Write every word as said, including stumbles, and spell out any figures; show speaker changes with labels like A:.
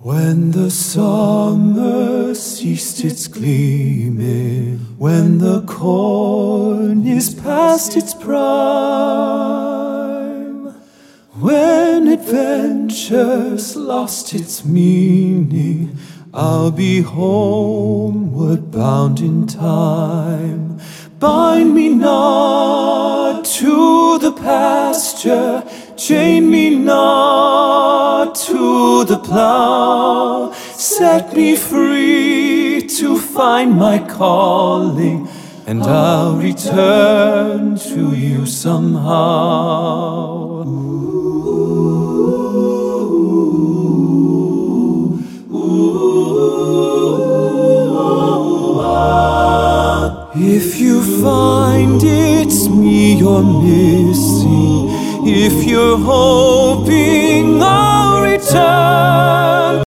A: When the summer ceased its gleaming, when the corn is past its prime, when adventure's lost its meaning, I'll be homeward bound in time. Bind me not to the pasture, chain me not to the plow. Set me free to find my calling, and I'll return to you somehow. Ooh.